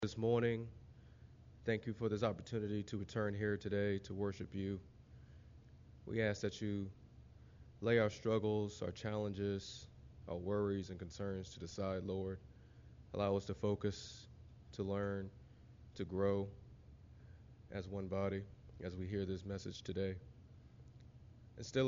This morning. Thank you for this opportunity to return here today to worship you. We ask that you lay our struggles, our challenges, our worries and concerns to the side, Lord. Allow us to focus, to learn, to grow as one body as we hear this message today. Instill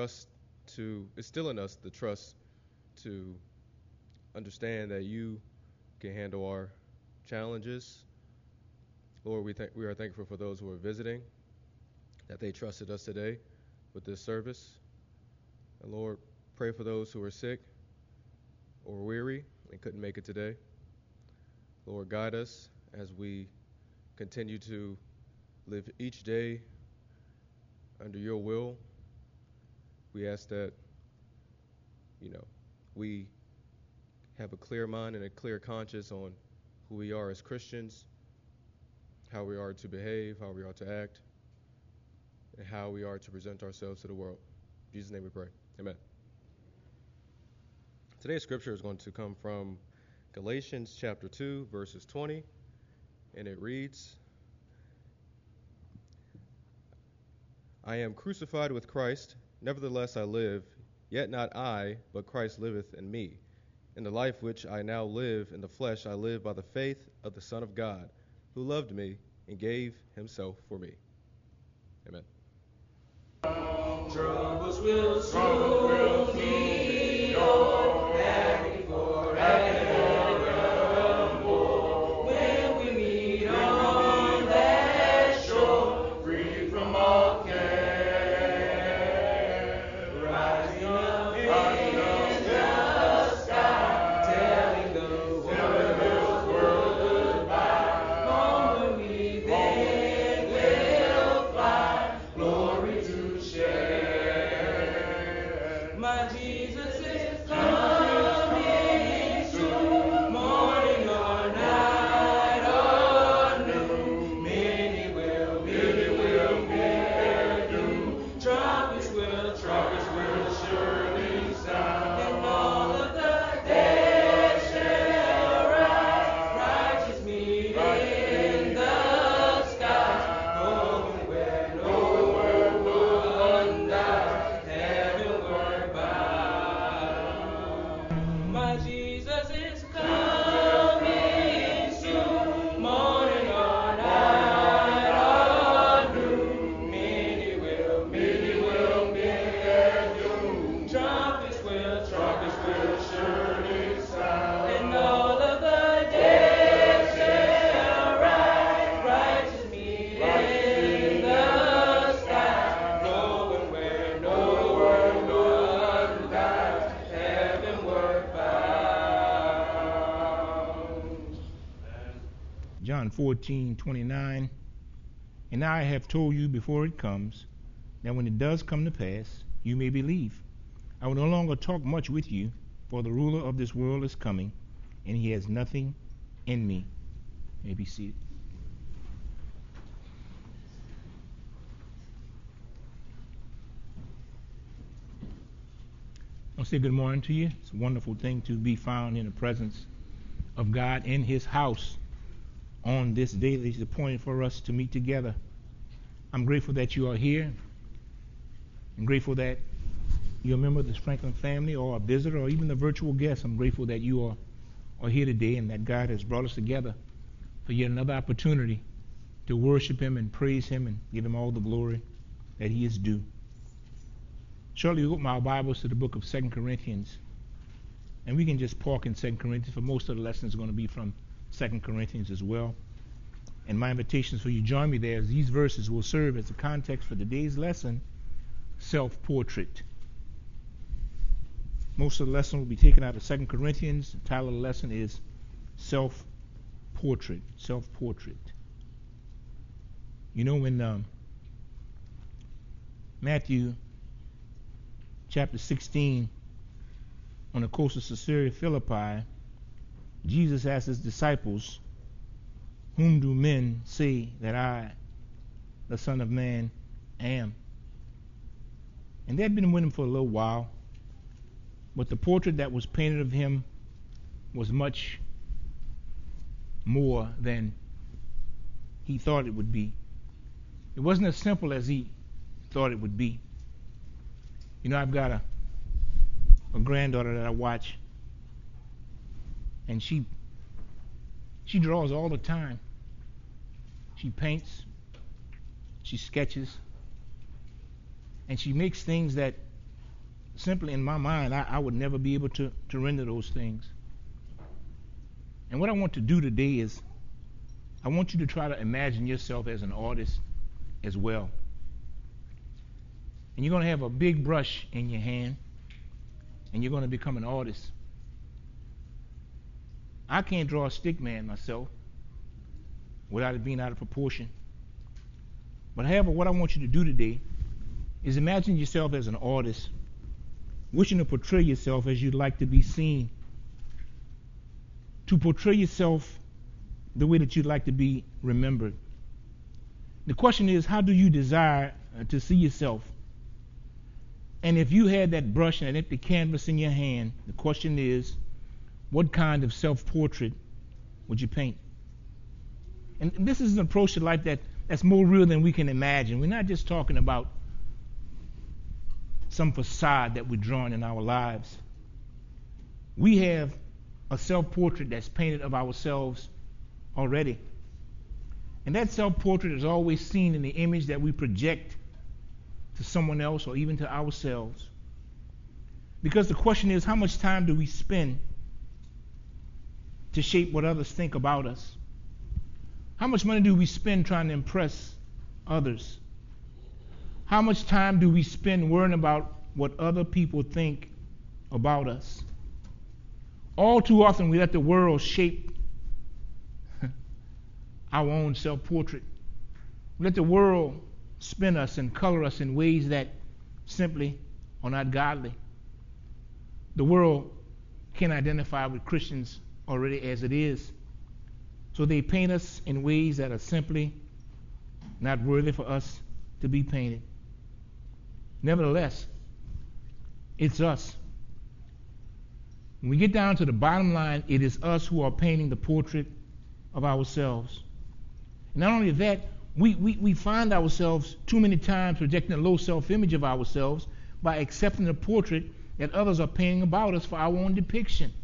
in us the trust to understand that you can handle our challenges. Lord, we are thankful for those who are visiting, that they trusted us today with this service. And Lord, pray for those who are sick or weary and couldn't make it today. Lord, guide us as we continue to live each day under your will. We ask that, we have a clear mind and a clear conscience on who we are as Christians, how we are to behave, how we are to act, and how we are to present ourselves to the world. In Jesus' name we pray. Amen. Today's scripture is going to come from Galatians chapter 2, verses 20, and it reads, I am crucified with Christ, nevertheless I live, yet not I, but Christ liveth in me. In the life which I now live in the flesh, I live by the faith of the Son of God, who loved me and gave himself for me. Amen. Troubles will soon be over, happy forevermore. When we meet on that shore, free from all care, rising up in the sky, telling the world goodbye. Home when we then will fly, glory to share. My Jesus is coming soon, morning or night or noon. Many will meet their doom. Trumpets will surely sound, and all of the dead shall rise. Righteous meet in the sky, going where no one dies, heavenward bound. My Jesus is coming soon, morning or night or noon. Many will meet their doom. Trumpets will surely sound, and all of the dead shall rise. Righteous meet in the sky, going where no one dies, heavenward bound. John 14:29. And now I have told you before it comes, that when it does come to pass, you may believe. I will no longer talk much with you, for the ruler of this world is coming, and he has nothing in me. You may be seated. I'll say good morning to you. It's a wonderful thing to be found in the presence of God in his house on this day that he's appointed for us to meet together. I'm grateful that you are here. I'm grateful that you're a member of the Franklin family or a visitor or even a virtual guest. I'm grateful that you are here today and that God has brought us together for yet another opportunity to worship him and praise him and give him all the glory that he is due. Shortly, we open our Bibles to the book of 2 Corinthians. And we can just park in 2 Corinthians, for most of the lessons are going to be from 2 Corinthians as well. And my invitation is for you to join me there, as these verses will serve as the context for today's lesson, self-portrait. Most of the lesson will be taken out of 2 Corinthians. The title of the lesson is Self-Portrait. Self-Portrait. You know, when Matthew chapter 16, on the coast of Caesarea Philippi, Jesus asked his disciples, whom do men say that I, the Son of Man, am? And they had been with him for a little while, but the portrait that was painted of him was much more than he thought it would be. It wasn't as simple as he thought it would be. You know, I've got a granddaughter that I watch, and she draws all the time. She paints, she sketches, and she makes things that simply in my mind I would never be able to render those things. And what I want to do today is I want you to try to imagine yourself as an artist as well. And you're going to have a big brush in your hand, and you're going to become an artist. I can't draw a stick man myself without it being out of proportion. But however, what I want you to do today is imagine yourself as an artist, wishing to portray yourself as you'd like to be seen, to portray yourself the way that you'd like to be remembered. The question is, how do you desire to see yourself? And if you had that brush and an empty canvas in your hand, the question is, what kind of self-portrait would you paint? And this is an approach to life that's more real than we can imagine. We're not just talking about some facade that we're drawing in our lives. We have a self-portrait that's painted of ourselves already. And that self-portrait is always seen in the image that we project to someone else or even to ourselves. Because the question is, how much time do we spend to shape what others think about us? How much money do we spend trying to impress others? How much time do we spend worrying about what other people think about us? All too often we let the world shape our own self-portrait. We let the world spin us and color us in ways that simply are not godly. The world can identify with Christians already as it is. So they paint us in ways that are simply not worthy for us to be painted. Nevertheless, it's us. When we get down to the bottom line, it is us who are painting the portrait of ourselves. And not only that, we find ourselves too many times projecting a low self-image of ourselves by accepting the portrait that others are painting about us for our own depiction.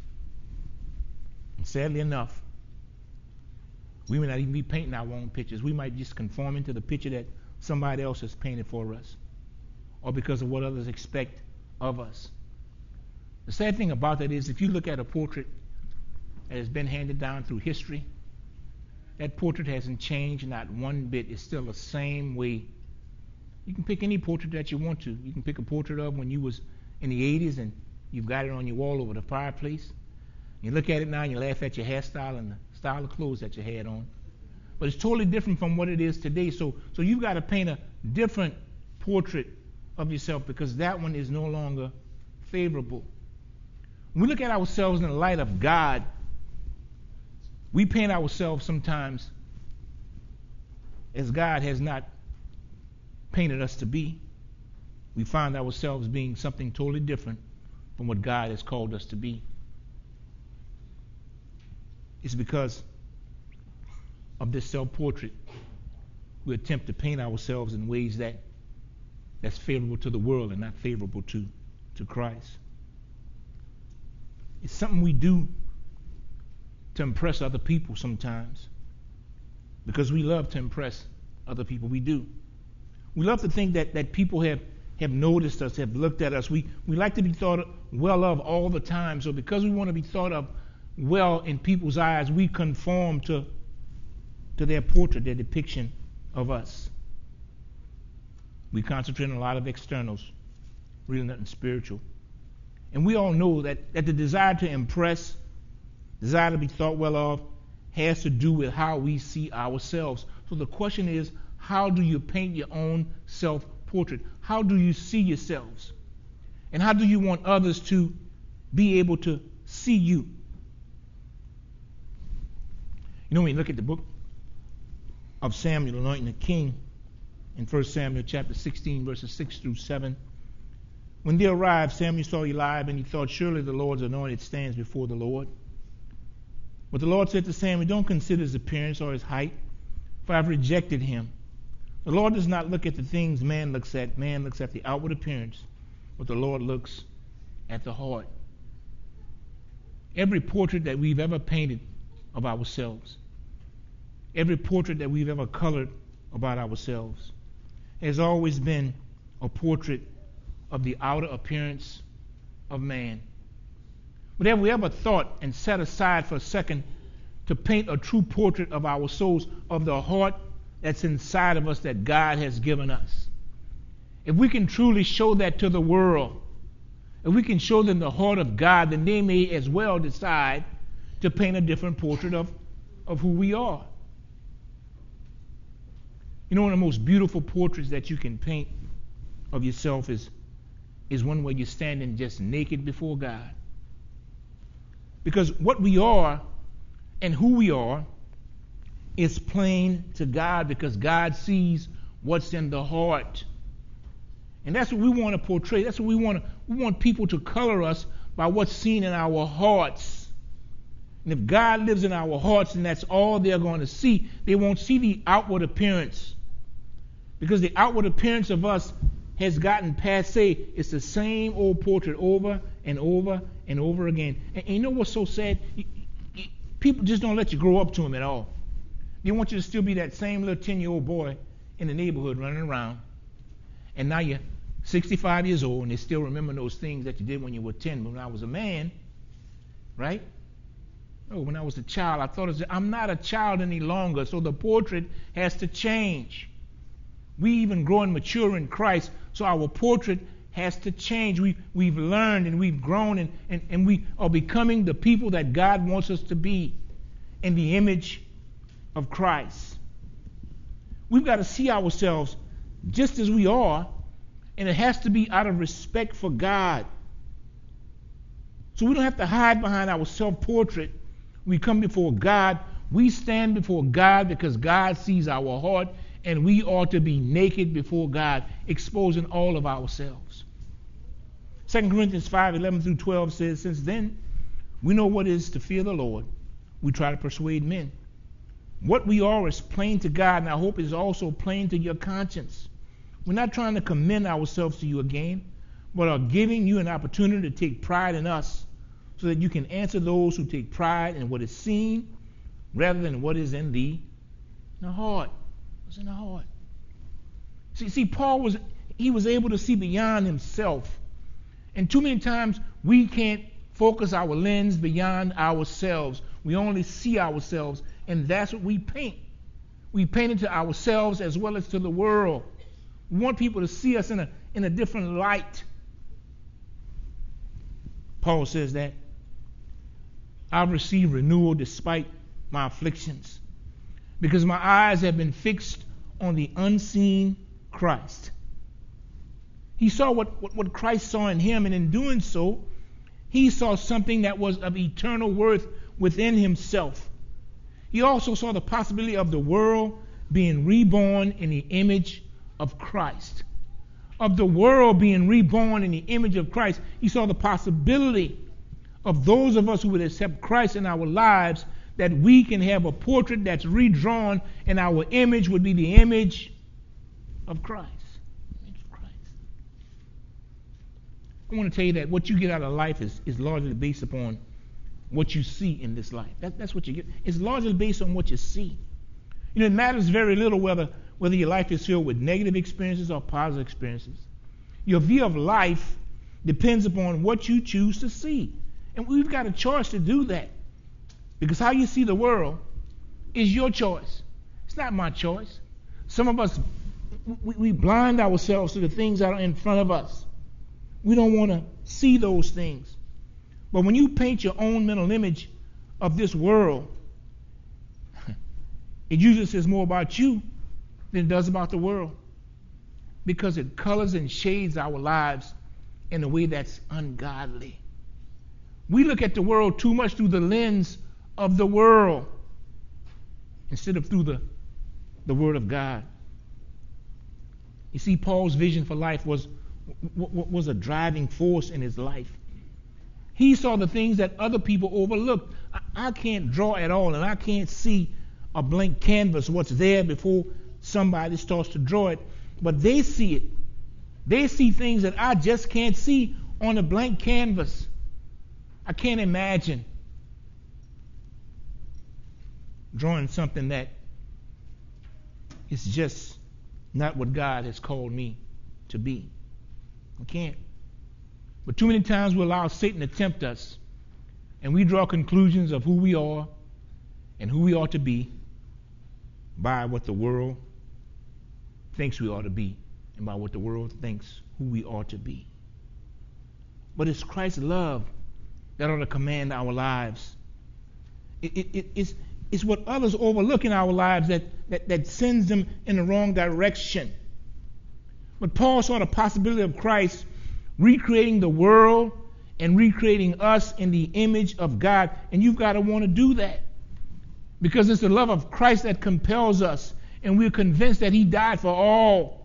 And sadly enough, we may not even be painting our own pictures. We might just conform into the picture that somebody else has painted for us, or because of what others expect of us. The sad thing about that is, if you look at a portrait that has been handed down through history, that portrait hasn't changed not one bit. It's still the same way. You can pick any portrait that you want to. You can pick a portrait of when you was in the 80s and you've got it on your wall over the fireplace. You look at it now and you laugh at your hairstyle and the style of clothes that you had on. But it's totally different from what it is today. So you've got to paint a different portrait of yourself, because that one is no longer favorable. When we look at ourselves in the light of God, we paint ourselves sometimes as God has not painted us to be. We find ourselves being something totally different from what God has called us to be. It's because of this self-portrait we attempt to paint ourselves in ways that's favorable to the world and not favorable to Christ. It's something we do to impress other people sometimes, because we love to impress other people. We do. We love to think that people have noticed us, have looked at us. We like to be thought well of all the time. So because we want to be thought of well in people's eyes, we conform to their portrait, their depiction of us. We concentrate on a lot of externals, really nothing spiritual. And we all know that the desire to impress, desire to be thought well of, has to do with how we see ourselves. So the question is, how do you paint your own self-portrait? How do you see yourselves? And how do you want others to be able to see you? You know, when you look at the book of Samuel anointing the king in 1 Samuel chapter 16, verses 6 through 7, when they arrived, Samuel saw Eliab, and he thought, surely the Lord's anointed stands before the Lord. But the Lord said to Samuel, don't consider his appearance or his height, for I've rejected him. The Lord does not look at the things man looks at. Man looks at the outward appearance, but the Lord looks at the heart. Every portrait that we've ever painted of ourselves, every portrait that we've ever colored about ourselves, has always been a portrait of the outer appearance of man. But have we ever thought and set aside for a second to paint a true portrait of our souls, of the heart that's inside of us that God has given us? If we can truly show that to the world, if we can show them the heart of God, then they may as well decide to paint a different portrait of who we are. You know, one of the most beautiful portraits that you can paint of yourself is one where you're standing just naked before God. Because what we are and who we are is plain to God, because God sees what's in the heart. And that's what we want to portray. That's what we want. We want people to color us by what's seen in our hearts. And if God lives in our hearts and that's all they're going to see, they won't see the outward appearance. Because the outward appearance of us has gotten passé. It's the same old portrait over and over and over again. And you know what's so sad? People just don't let you grow up to them at all. They want you to still be that same little 10-year-old boy in the neighborhood running around. And now you're 65 years old and they still remember those things that you did when you were 10. When I was a man, right? Oh, when I was a child, I thought, I'm not a child any longer, so the portrait has to change. We even grow and mature in Christ, so our portrait has to change. We've learned and we've grown and we are becoming the people that God wants us to be in the image of Christ. We've got to see ourselves just as we are, and it has to be out of respect for God. So we don't have to hide behind our self-portrait. We come before God. We stand before God because God sees our heart, and we ought to be naked before God, exposing all of ourselves. 2 Corinthians 5:11 through 12 says, since then we know what it is to fear the Lord. We try to persuade men. What we are is plain to God, and I hope it is also plain to your conscience. We're not trying to commend ourselves to you again, but are giving you an opportunity to take pride in us so that you can answer those who take pride in what is seen rather than what is in the heart. What's in the heart? See, Paul was able to see beyond himself. And too many times we can't focus our lens beyond ourselves. We only see ourselves, and that's what we paint. We paint it to ourselves as well as to the world. We want people to see us in a different light. Paul says that I've received renewal despite my afflictions, because my eyes have been fixed on the unseen Christ. He saw what Christ saw in him, and in doing so, he saw something that was of eternal worth within himself. He also saw the possibility of the world being reborn in the image of Christ. Of the world being reborn in the image of Christ. He saw the possibility of those of us who would accept Christ in our lives, that we can have a portrait that's redrawn, and our image would be the image of Christ. I want to tell you that what you get out of life is largely based upon what you see in this life. That's what you get. It's largely based on what you see. You know, it matters very little whether your life is filled with negative experiences or positive experiences. Your view of life depends upon what you choose to see. And we've got a choice to do that. Because how you see the world is your choice. It's not my choice. Some of us, we blind ourselves to the things that are in front of us. We don't want to see those things. But when you paint your own mental image of this world, it usually says more about you than it does about the world, because it colors and shades our lives in a way that's ungodly. We look at the world too much through the lens of the world instead of through the Word of God. You see, Paul's vision for life was a driving force in his life. He saw the things that other people overlooked. I can't draw at all, and I can't see a blank canvas, what's there before somebody starts to draw it. But they see it. They see things that I just can't see on a blank canvas. I can't imagine drawing something that is just not what God has called me to be. I can't. But too many times we allow Satan to tempt us, and we draw conclusions of who we are and who we ought to be by what the world thinks we ought to be and by what the world thinks who we ought to be. But it's Christ's love that ought to command our lives. It's what others overlook in our lives that sends them in the wrong direction. But Paul saw the possibility of Christ recreating the world and recreating us in the image of God. And you've got to want to do that, because it's the love of Christ that compels us, and we're convinced that he died for all.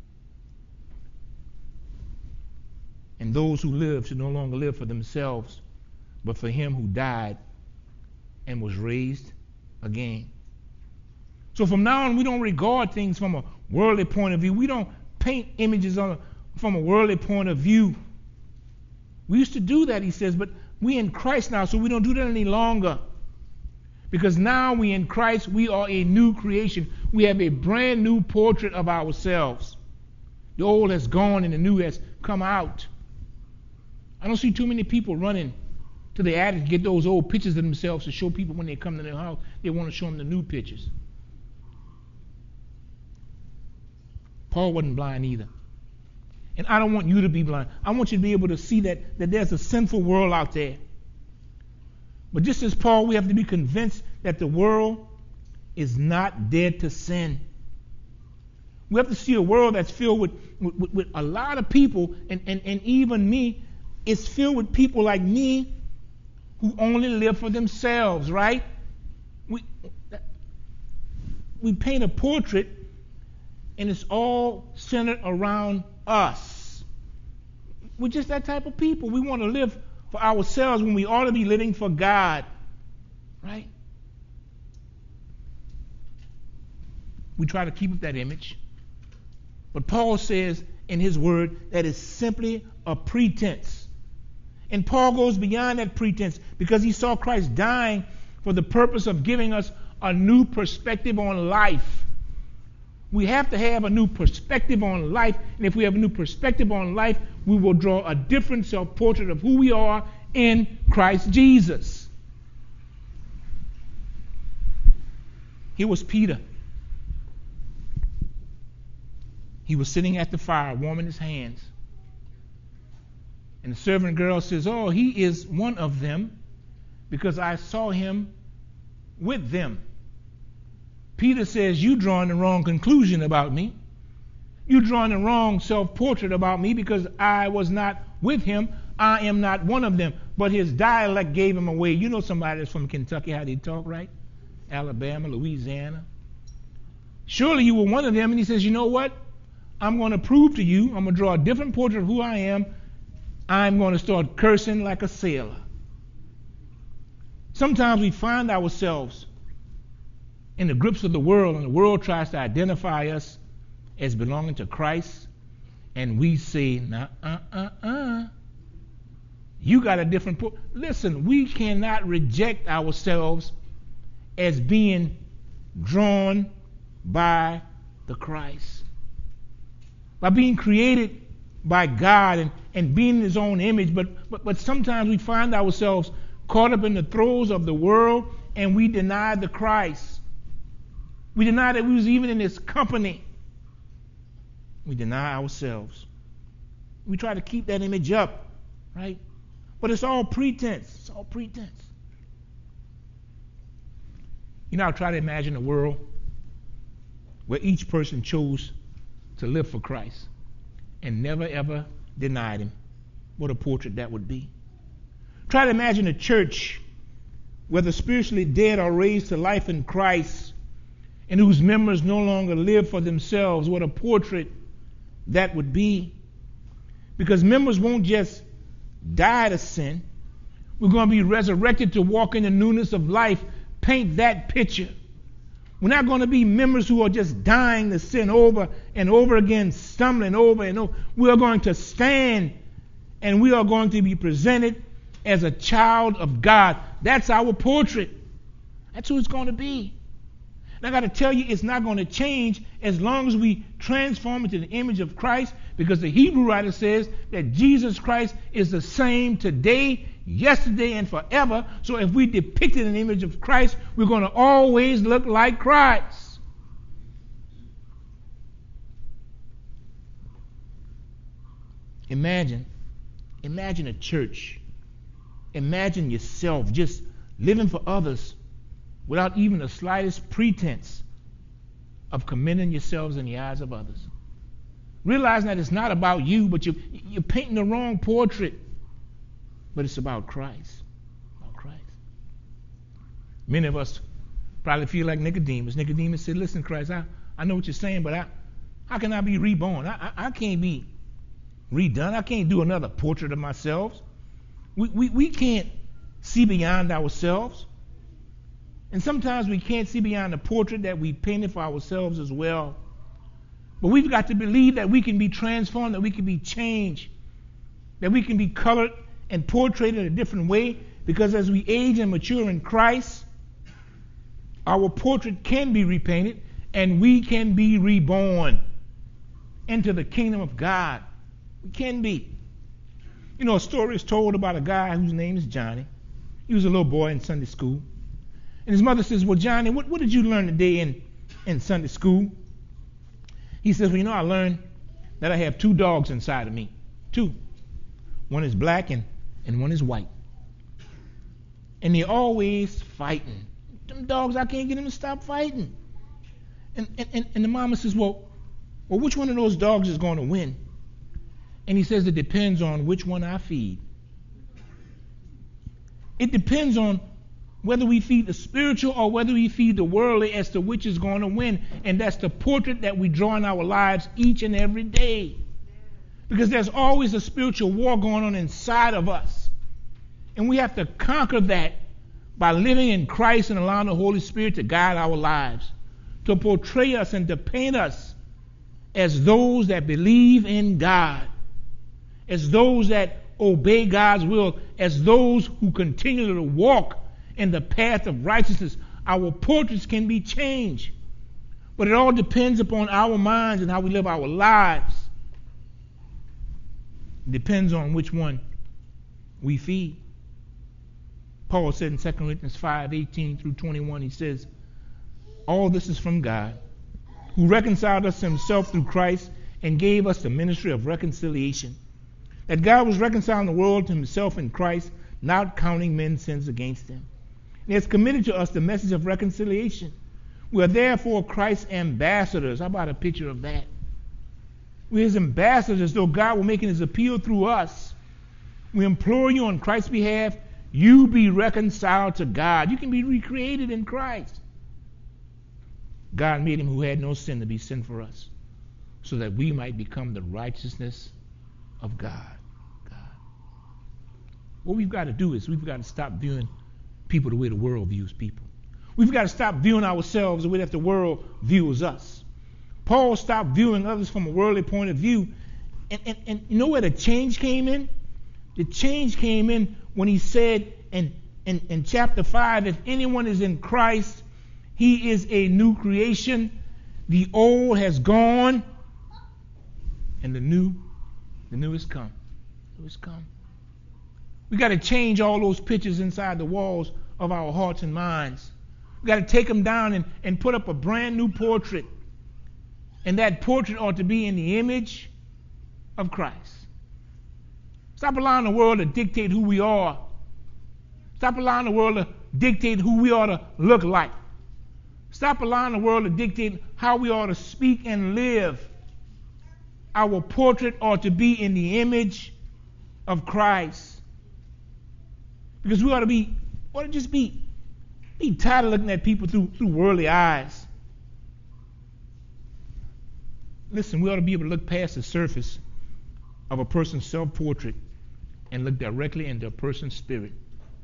And those who live should no longer live for themselves, but for him who died and was raised again. So from now on, we don't regard things from a worldly point of view. We don't paint images from a worldly point of view. We used to do that, he says, but we in Christ now, so we don't do that any longer. Because now we in Christ, we are a new creation. We have a brand new portrait of ourselves. The old has gone and the new has come out. I don't see too many people running to the attic to get those old pictures of themselves to show people when they come to their house. They want to show them the new pictures. Paul wasn't blind either. And I don't want you to be blind. I want you to be able to see that there's a sinful world out there. But just as Paul, we have to be convinced that the world is not dead to sin. We have to see a world that's filled with a lot of people, and even me, it's filled with people like me who only live for themselves, right? We paint a portrait, and it's all centered around us. We're just that type of people. We want to live for ourselves when we ought to be living for God, right? We try to keep up that image. But Paul says in his word that is simply a pretense. And Paul goes beyond that pretense because he saw Christ dying for the purpose of giving us a new perspective on life. We have to have a new perspective on life, and if we have a new perspective on life, we will draw a different self-portrait of who we are in Christ Jesus. Here was Peter. He was sitting at the fire, warming his hands. And the servant girl says, "Oh, he is one of them, because I saw him with them." Peter says, "You drawing the wrong conclusion about me. You drawing the wrong self-portrait about me, because I was not with him. I am not one of them." But his dialect gave him away. You know somebody that's from Kentucky, how they talk, right? Alabama, Louisiana. "Surely you were one of them." And he says, "You know what? I'm going to prove to you. I'm going to draw a different portrait of who I am. I'm going to start cursing like a sailor." Sometimes we find ourselves in the grips of the world, and the world tries to identify us as belonging to Christ, and we say, you got a different Listen, we cannot reject ourselves as being drawn by the Christ. By being created by God and being in his own image, but sometimes we find ourselves caught up in the throes of the world, and we deny the Christ. We deny that we was even in his company. We deny ourselves. We try to keep that image up, right? But it's all pretense. It's all pretense. You know, I try to imagine a world where each person chose to live for Christ and never ever denied him. What a portrait that would be. Try to imagine a church where the spiritually dead are raised to life in Christ and whose members no longer live for themselves. What a portrait that would be. Because members won't just die to sin. We're going to be resurrected to walk in the newness of life. Paint that picture. We're not going to be members who are just dying to sin over and over again, stumbling over and over. We are going to stand and we are going to be presented as a child of God. That's our portrait. That's who it's going to be. And I got to tell you, it's not going to change as long as we transform into the image of Christ, because the Hebrew writer says that Jesus Christ is the same today, yesterday, and forever. So if we depicted an image of Christ, we're going to always look like Christ. Imagine a church. Imagine yourself just living for others without even the slightest pretense of commending yourselves in the eyes of others. Realizing that it's not about you, but you're painting the wrong portrait. But it's about Christ. About Christ. Many of us probably feel like Nicodemus. Nicodemus said, listen, Christ, I know what you're saying, but how can I be reborn? I can't be redone. I can't do another portrait of myself. We can't see beyond ourselves. And sometimes we can't see beyond the portrait that we painted for ourselves as well. But we've got to believe that we can be transformed, that we can be changed, that we can be colored and portrayed in a different way, because as we age and mature in Christ, our portrait can be repainted and we can be reborn into the kingdom of God. We can be. You know, a story is told about a guy whose name is Johnny. He was a little boy in Sunday school. And his mother says, well, Johnny, what did you learn today in Sunday school? He says, well, you know, I learned that I have 2 dogs inside of me. 2. One is black and one is white. And they're always fighting. Them dogs, I can't get them to stop fighting. And the mama says, well, which one of those dogs is going to win? And he says, it depends on which one I feed. It depends on whether we feed the spiritual or whether we feed the worldly as to which is going to win. And that's the portrait that we draw in our lives each and every day. Because there's always a spiritual war going on inside of us. And we have to conquer that by living in Christ and allowing the Holy Spirit to guide our lives, to portray us and to paint us as those that believe in God, as those that obey God's will, as those who continue to walk in the path of righteousness. Our portraits can be changed, but it all depends upon our minds and how we live our lives. It depends on which one we feed. Paul said in 2 Corinthians 5:18 through 21, he says, all this is from God, who reconciled us to himself through Christ and gave us the ministry of reconciliation. That God was reconciling the world to himself in Christ, not counting men's sins against them. And he has committed to us the message of reconciliation. We are therefore Christ's ambassadors. How about a picture of that? We're his ambassadors, though God will making his appeal through us. We implore you on Christ's behalf, you be reconciled to God. You can be recreated in Christ. God made him who had no sin to be sin for us, so that we might become the righteousness of God. What we've got to do is we've got to stop viewing people the way the world views people. We've got to stop viewing ourselves the way that the world views us. Paul stopped viewing others from a worldly point of view. And you know where the change came in? The change came in when he said in chapter 5, if anyone is in Christ, he is a new creation. The old has gone and the new has come. It has come. We got to change all those pictures inside the walls of our hearts and minds. We got to take them down and put up a brand new portrait. And that portrait ought to be in the image of Christ. Stop allowing the world to dictate who we are. Stop allowing the world to dictate who we ought to look like. Stop allowing the world to dictate how we ought to speak and live. Our portrait ought to be in the image of Christ. Because we ought to just be tired of looking at people through worldly eyes. Listen, we ought to be able to look past the surface of a person's self-portrait and look directly into a person's spirit.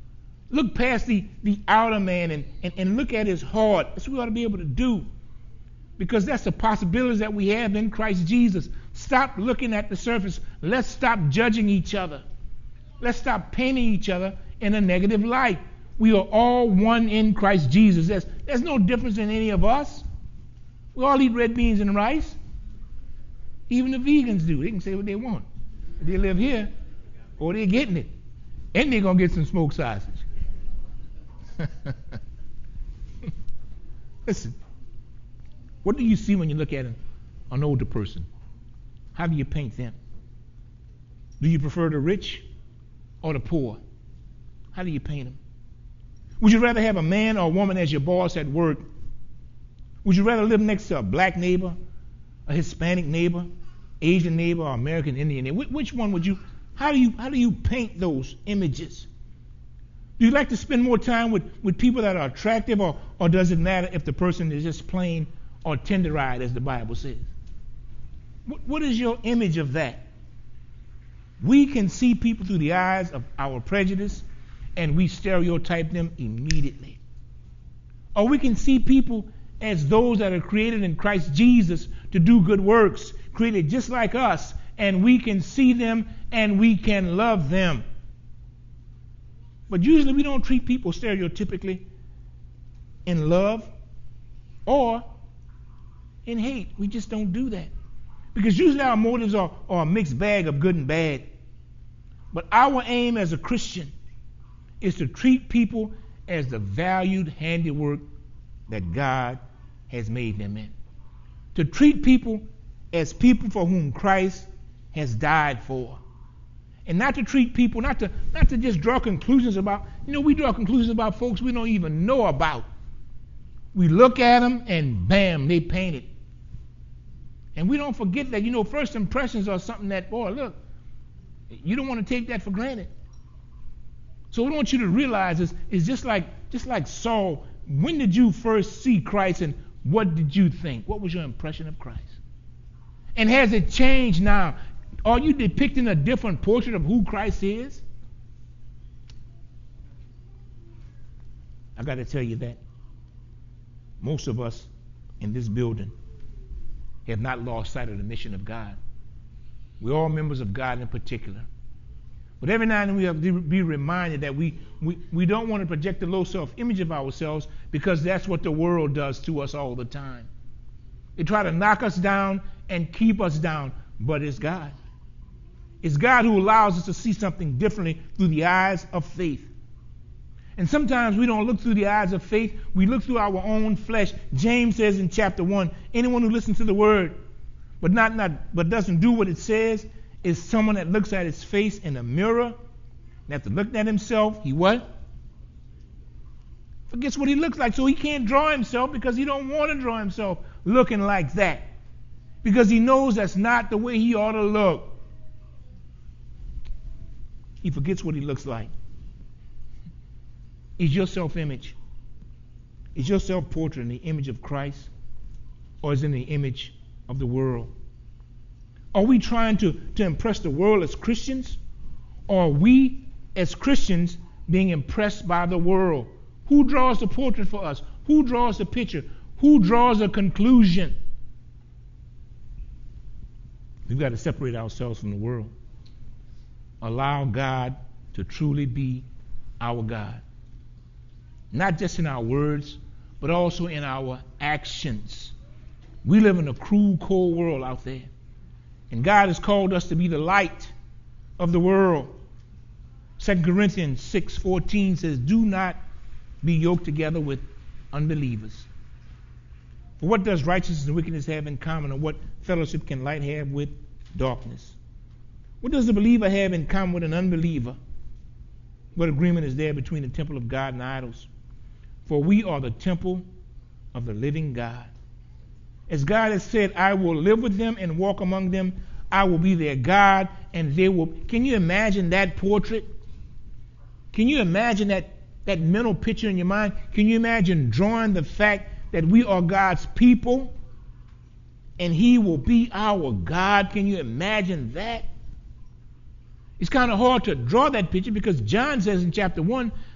Look past the outer man and look at his heart. That's what we ought to be able to do, because that's the possibilities that we have in Christ Jesus. Stop looking at the surface. Let's stop judging each other. Let's stop painting each other in a negative light. We are all one in Christ Jesus. There's no difference in any of us. We all eat red beans and rice. Even the vegans do. They can say what they want. They live here, or they're getting it. And they're going to get some smoked sausage. Listen, what do you see when you look at an older person? How do you paint them? Do you prefer the rich or the poor? How do you paint them? Would you rather have a man or a woman as your boss at work? Would you rather live next to a black neighbor, a Hispanic neighbor, Asian neighbor, or American Indian neighbor? Which one would you? How do you paint those images? Do you like to spend more time with people that are attractive, or does it matter if the person is just plain or tender-eyed, as the Bible says? What is your image of that? We can see people through the eyes of our prejudice, and we stereotype them immediately. Or we can see people as those that are created in Christ Jesus to do good works, created just like us, and we can see them and we can love them. But usually we don't treat people stereotypically in love or in hate. We just don't do that. Because usually our motives are a mixed bag of good and bad. But our aim as a Christian is to treat people as the valued handiwork that God has made them in. To treat people as people for whom Christ has died for. And not to treat people, not to just draw conclusions about, we draw conclusions about folks we don't even know about. We look at them and bam, they painted. And we don't forget that, first impressions are something that, boy, look, you don't want to take that for granted. So what I want you to realize is just like Saul, when did you first see Christ and what did you think? What was your impression of Christ? And has it changed now? Are you depicting a different portrait of who Christ is? I got to tell you that most of us in this building have not lost sight of the mission of God. We're all members of God in particular. But every now and then we have to be reminded that we don't want to project a low self-image of ourselves, because that's what the world does to us all the time. They try to knock us down and keep us down, but it's God. It's God who allows us to see something differently through the eyes of faith. And sometimes we don't look through the eyes of faith, we look through our own flesh. James says in chapter 1, anyone who listens to the word but doesn't do what it says is someone that looks at his face in a mirror, and after looking at himself, he what? Forgets what he looks like, so he can't draw himself because he don't want to draw himself looking like that, because he knows that's not the way he ought to look. He forgets what he looks like. Is your self-image, is your self-portrait in the image of Christ, or is it in the image of the world? Are we trying to impress the world as Christians, or are we as Christians being impressed by the world? Who draws the portrait for us? Who draws the picture? Who draws a conclusion? We've got to separate ourselves from the world. Allow God to truly be our God. Not just in our words, but also in our actions. We live in a cruel, cold world out there. And God has called us to be the light of the world. 2 Corinthians 6:14 says, do not be yoked together with unbelievers. For what does righteousness and wickedness have in common, or what fellowship can light have with darkness? What does the believer have in common with an unbeliever? What agreement is there between the temple of God and idols? For we are the temple of the living God. As God has said, I will live with them and walk among them. I will be their God, and they will. Can you imagine that portrait? Can you imagine that mental picture in your mind? Can you imagine drawing the fact that we are God's people and He will be our God? Can you imagine that? It's kind of hard to draw that picture, because John says in chapter 1,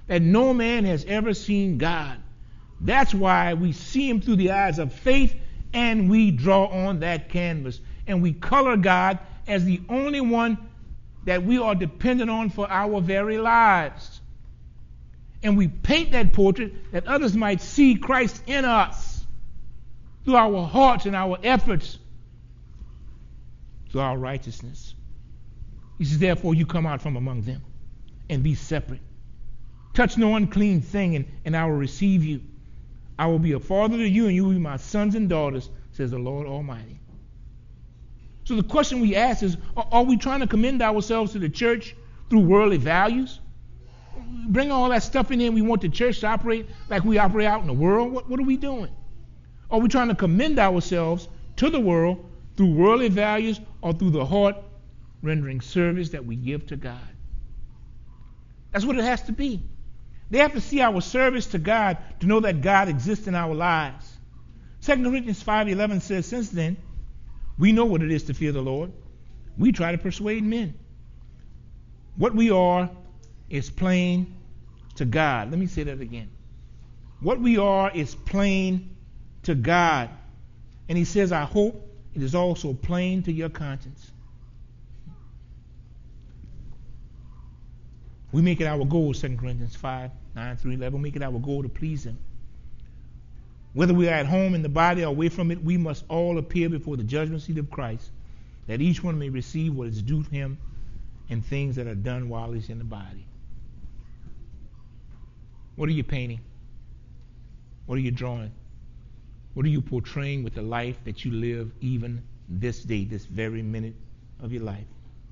that no man has ever seen God. That's why we see him through the eyes of faith, and we draw on that canvas. And we color God as the only one that we are dependent on for our very lives. And we paint that portrait that others might see Christ in us through our hearts and our efforts, through our righteousness. He says, therefore you come out from among them and be separate. Touch no unclean thing, and I will receive you. I will be a father to you, and you will be my sons and daughters, says the Lord Almighty. So the question we ask is, are we trying to commend ourselves to the church through worldly values? Bring all that stuff in here. We want the church to operate like we operate out in the world. What are we doing? Are we trying to commend ourselves to the world through worldly values or through the heart rendering service that we give to God? That's what it has to be. They have to see our service to God to know that God exists in our lives. 2 Corinthians 5:11 says, since then, we know what it is to fear the Lord. We try to persuade men. What we are is plain to God. Let me say that again. What we are is plain to God. And he says, I hope it is also plain to your conscience. We make it our goal, 2 Corinthians 5:9-11, we make it our goal to please him. Whether we are at home in the body or away from it, we must all appear before the judgment seat of Christ, that each one may receive what is due to him in things that are done while he's in the body. What are you painting? What are you drawing? What are you portraying with the life that you live even this day, this very minute of your life?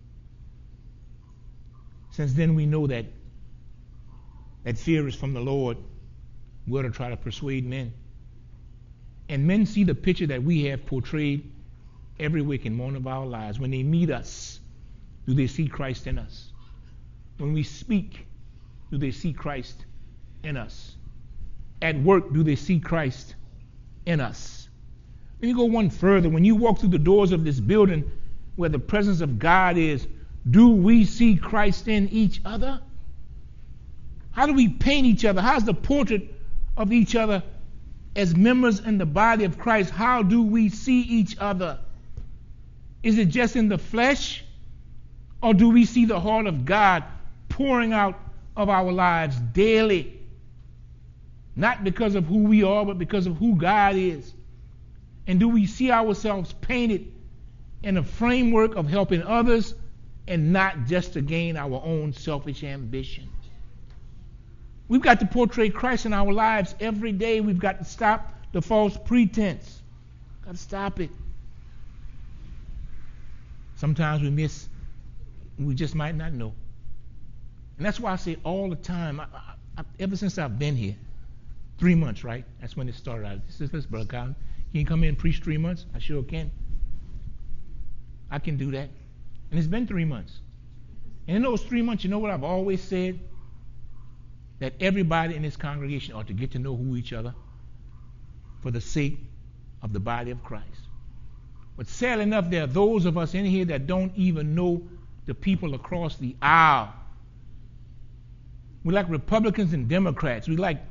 Since then we know that fear is from the Lord. We're to try to persuade men. And men see the picture that we have portrayed every waking moment of our lives. When they meet us, do they see Christ in us? When we speak, do they see Christ in us? At work, do they see Christ in us? Let me go one further. When you walk through the doors of this building where the presence of God is, do we see Christ in each other? How do we paint each other? How's the portrait of each other as members in the body of Christ? How do we see each other? Is it just in the flesh? Or do we see the heart of God pouring out of our lives daily? Not because of who we are, but because of who God is. And do we see ourselves painted in a framework of helping others and not just to gain our own selfish ambition? We've got to portray Christ in our lives every day. We've got to stop the false pretense. Got to stop it. Sometimes we just might not know. And that's why I say all the time, ever since I've been here, 3 months, right? That's when it started out. This is Brother Collins. Can you come in and preach 3 months? I sure can. I can do that. And it's been 3 months. And in those 3 months, you know what I've always said? That everybody in this congregation ought to get to know who each other for the sake of the body of Christ. But sadly enough, there are those of us in here that don't even know the people across the aisle. We like Republicans and Democrats. We like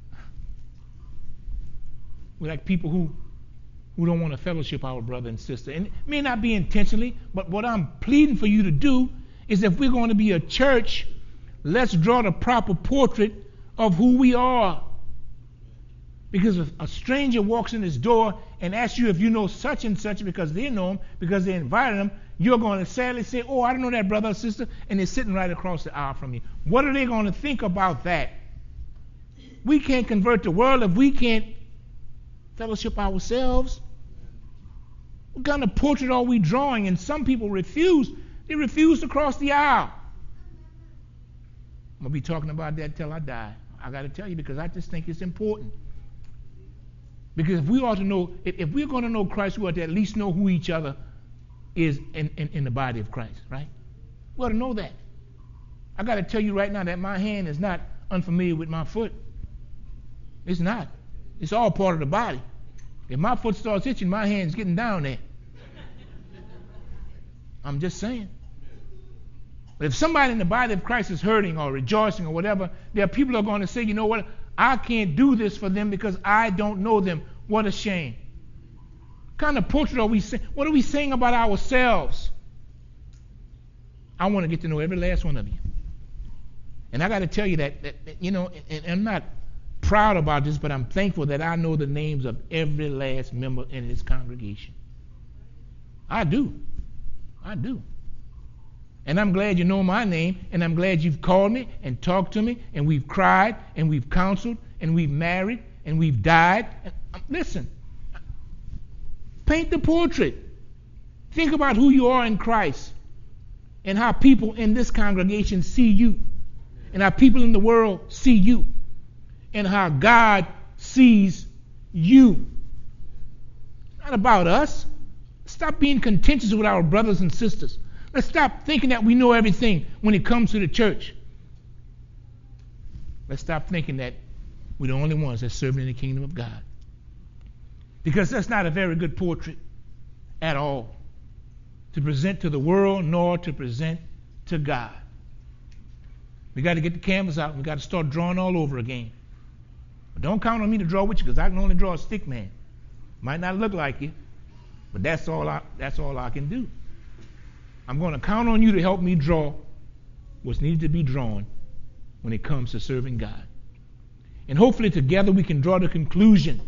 people who don't want to fellowship our brother and sister. And it may not be intentionally, but what I'm pleading for you to do is, if we're going to be a church, let's draw the proper portrait of who we are. Because if a stranger walks in this door and asks you if you know such and such because they know him, because they invited him, you're going to sadly say, oh, I don't know that brother or sister, and they're sitting right across the aisle from you. What are they going to think about that? We can't convert the world if we can't fellowship ourselves. What kind of portrait are we drawing? And some people refuse. They refuse to cross the aisle. I'm going to be talking about that till I die. I got to tell you, because I just think it's important. Because if we ought to know, if we're going to know Christ, we ought to at least know who each other is in the body of Christ, right? We ought to know that. I got to tell you right now that my hand is not unfamiliar with my foot. It's not. It's all part of the body. If my foot starts itching, my hand's getting down there. I'm just saying. But if somebody in the body of Christ is hurting or rejoicing or whatever, there are people who are going to say, you know what, I can't do this for them because I don't know them. What a shame. What kind of portrait are we saying? What are we saying about ourselves? I want to get to know every last one of you. And I got to tell you that you know, and I'm not proud about this, but I'm thankful that I know the names of every last member in this congregation. I do. And I'm glad you know my name, and I'm glad you've called me and talked to me, and we've cried, and we've counseled, and we've married, and we've died. And, listen, paint the portrait. Think about who you are in Christ, and how people in this congregation see you, and how people in the world see you, and how God sees you. Not about us. Stop being contentious with our brothers and sisters. Let's stop thinking that we know everything when it comes to the church. Let's stop thinking that we're the only ones that's serving in the kingdom of God. Because that's not a very good portrait at all to present to the world nor to present to God. We got to get the canvas out and we got to start drawing all over again. But don't count on me to draw with you because I can only draw a stick man. Might not look like you, but that's all I can do. I'm going to count on you to help me draw what's needed to be drawn when it comes to serving God. And hopefully together we can draw the conclusion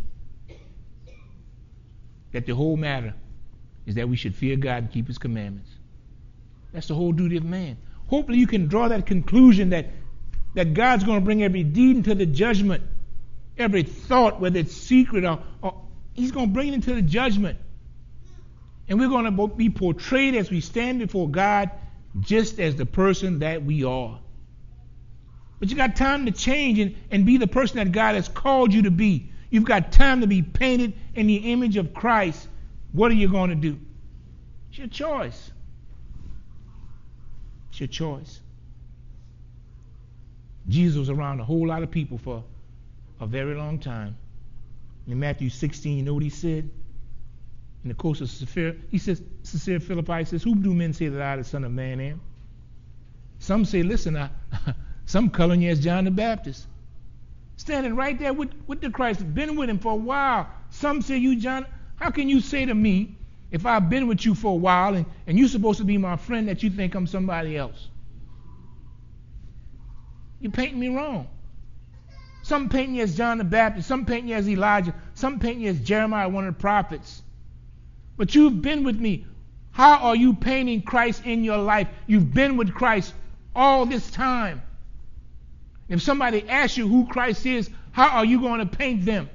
that the whole matter is that we should fear God and keep his commandments. That's the whole duty of man. Hopefully you can draw that conclusion that God's going to bring every deed into the judgment, every thought, whether it's secret or he's going to bring it into the judgment. And we're going to be portrayed as we stand before God just as the person that we are. But you got time to change and be the person that God has called you to be. You've got time to be painted in the image of Christ. What are you going to do? It's your choice. It's your choice. Jesus was around a whole lot of people for a very long time. In Matthew 16, you know what he said? In the course of Caesarea Philippi, he says, who do men say that I, the Son of Man, am? Some say, listen, some calling you as John the Baptist. Standing right there with the Christ, been with him for a while. Some say you, John. How can you say to me, if I've been with you for a while and you're supposed to be my friend, that you think I'm somebody else? You're painting me wrong. Some paint you as John the Baptist, some paint you as Elijah, some paint you as Jeremiah, one of the prophets. But you've been with me. How are you painting Christ in your life? You've been with Christ all this time. If somebody asks you who Christ is, how are you going to paint them?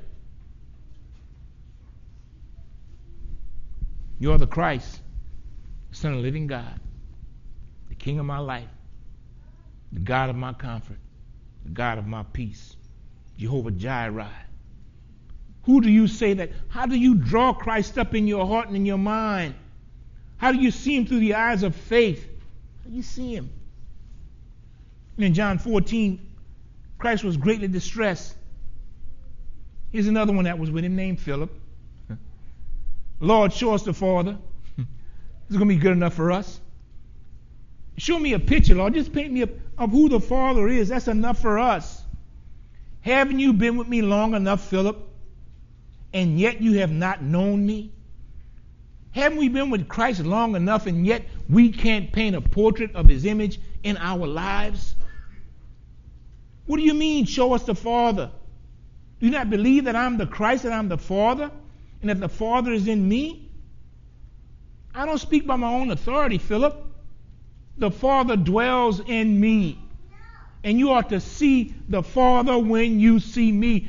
You're the Christ, the Son of the living God, the King of my life, the God of my comfort, the God of my peace, Jehovah Jireh. Who do you say that? How do you draw Christ up in your heart and in your mind? How do you see him through the eyes of faith? How do you see him? And in John 14, Christ was greatly distressed. Here's another one that was with him named Philip. Lord, show us the Father. This is going to be good enough for us. Show me a picture, Lord. Just paint me of who the Father is. That's enough for us. Haven't you been with me long enough, Philip? And yet you have not known me? Haven't we been with Christ long enough and yet we can't paint a portrait of his image in our lives? What do you mean, show us the Father? Do you not believe that I'm the Christ, that I'm the Father, and that the Father is in me? I don't speak by my own authority, Philip. The Father dwells in me. And you ought to see the Father when you see me.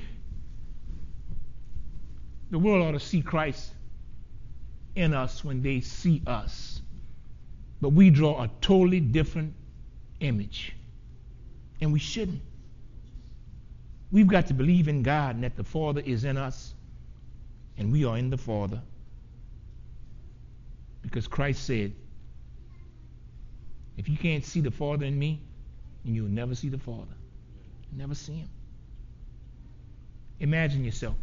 The world ought to see Christ in us when they see us. But we draw a totally different image. And we shouldn't. We've got to believe in God and that the Father is in us and we are in the Father. Because Christ said, if you can't see the Father in me, then you'll never see the Father. You'll never see him. Imagine yourself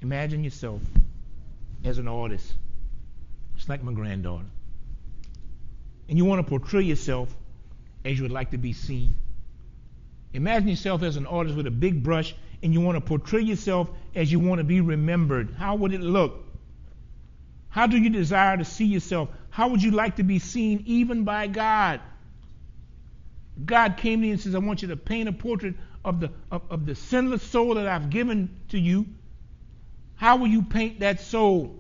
as an artist, just like my granddaughter. And you want to portray yourself as you would like to be seen. Imagine yourself as an artist with a big brush and you want to portray yourself as you want to be remembered. How would it look? How do you desire to see yourself? How would you like to be seen even by God? God came to you and says, I want you to paint a portrait of the sinless soul that I've given to you. How will you paint that soul?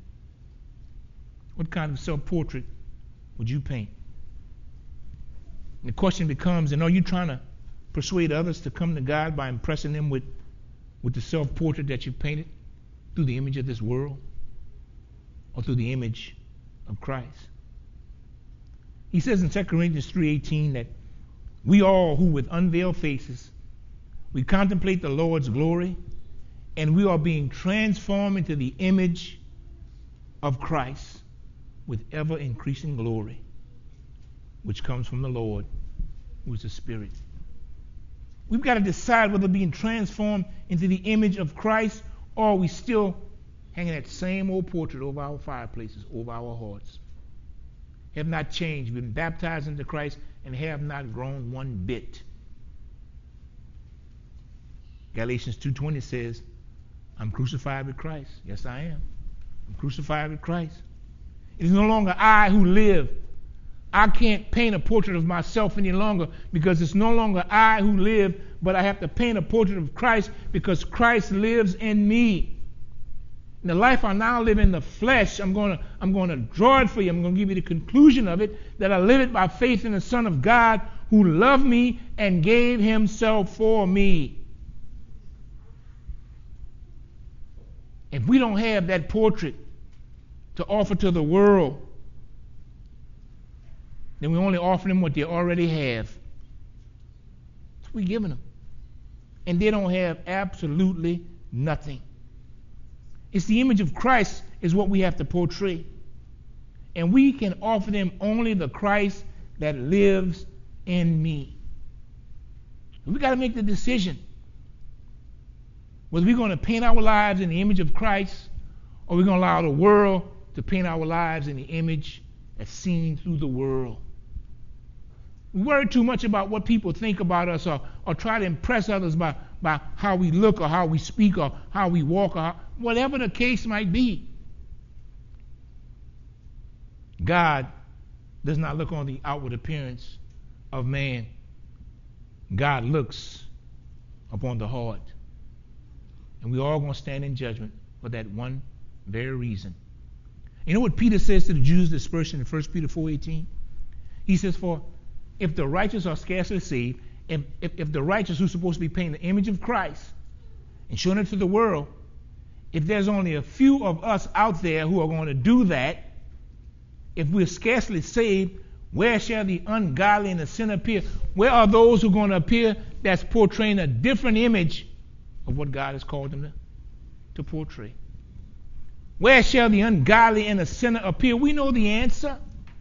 What kind of self-portrait would you paint? And the question becomes, and are you trying to persuade others to come to God by impressing them with the self-portrait that you painted through the image of this world or through the image of Christ? He says in 2 Corinthians 3:18 that we all who with unveiled faces, we contemplate the Lord's glory, and we are being transformed into the image of Christ with ever increasing glory, which comes from the Lord, who is the Spirit. We've got to decide whether being transformed into the image of Christ, or are we still hanging that same old portrait over our fireplaces, over our hearts. Have not changed, been baptized into Christ, and have not grown one bit. Galatians 2:20 says, I'm crucified with Christ. Yes, I am. I'm crucified with Christ. It is no longer I who live. I can't paint a portrait of myself any longer because it's no longer I who live, but I have to paint a portrait of Christ because Christ lives in me. In the life I now live in the flesh, I'm going to draw it for you. I'm going to give you the conclusion of it, that I live it by faith in the Son of God who loved me and gave himself for me. If we don't have that portrait to offer to the world, then we only offer them what they already have. That's what we're giving them. And they don't have absolutely nothing. It's the image of Christ is what we have to portray. And we can offer them only the Christ that lives in me. We got to make the decision whether we're going to paint our lives in the image of Christ, or we're going to allow the world to paint our lives in the image that's seen through the world. We worry too much about what people think about us, or try to impress others by how we look, or how we speak, or how we walk, or whatever the case might be. God does not look on the outward appearance of man. God looks upon the heart. And we're all going to stand in judgment for that one very reason. You know what Peter says to the Jews dispersed in 1 Peter 4:18? He says, for if the righteous are scarcely saved, if the righteous who's supposed to be painting the image of Christ and showing it to the world, if there's only a few of us out there who are going to do that, if we're scarcely saved, where shall the ungodly and the sinner appear? Where are those who are going to appear that's portraying a different image of what God has called them to portray? Where shall the ungodly and the sinner appear? We know the answer.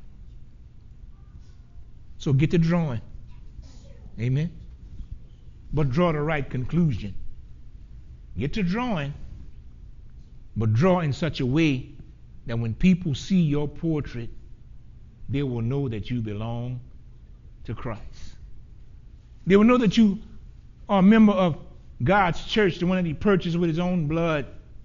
So get to drawing. Amen. But draw the right conclusion. Get to drawing, but draw in such a way that when people see your portrait, they will know that you belong to Christ. They will know that you are a member of God's church, the one that he purchased with his own blood.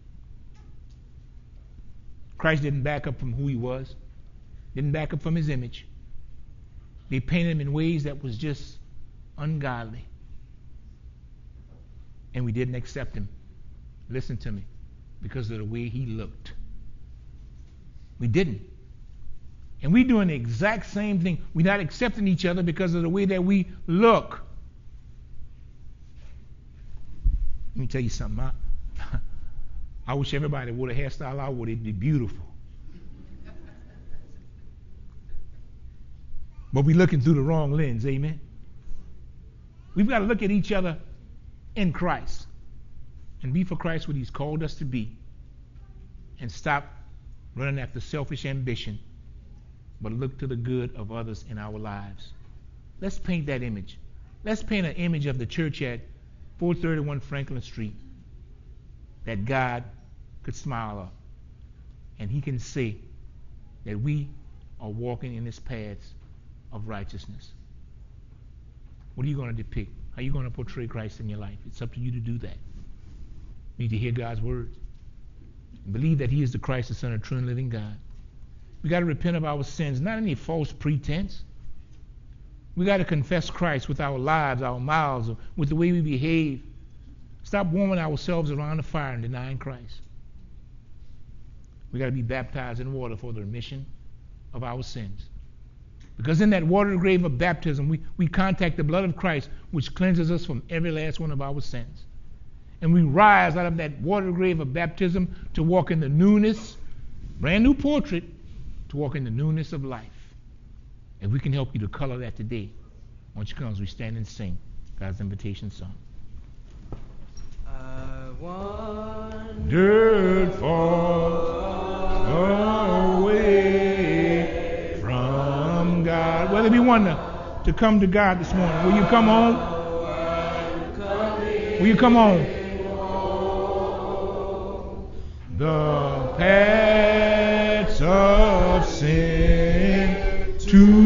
Christ didn't back up from who he was, didn't back up from his image. They painted him in ways that was just ungodly. And we didn't accept him. Listen to me. Because of the way he looked. We didn't. And we're doing the exact same thing. We're not accepting each other because of the way that we look. Let me tell you something. I wish everybody wore the hairstyle I wore. It'd be beautiful. But we're looking through the wrong lens. Amen. We've got to look at each other in Christ and be for Christ what he's called us to be, and stop running after selfish ambition, but look to the good of others in our lives. Let's paint that image. Let's paint an image of the church at 431 Franklin Street that God could smile on, and he can say that we are walking in his paths of righteousness. What are you going to depict? How are you going to portray Christ in your life? It's up to you to do that. You need to hear God's words. And believe that he is the Christ, the Son of the true and living God. We got to repent of our sins, not any false pretense. We got to confess Christ with our lives, our mouths, with the way we behave. Stop warming ourselves around the fire and denying Christ. We got to be baptized in water for the remission of our sins. Because in that water grave of baptism, we contact the blood of Christ, which cleanses us from every last one of our sins. And we rise out of that water grave of baptism to walk in the newness, brand new portrait, to walk in the newness of life. And we can help you to color that today. Once you come as we stand and sing God's invitation song. I wandered far away from God. Whether we want to come to God this morning, will you come home? Will you come home? The paths of sin to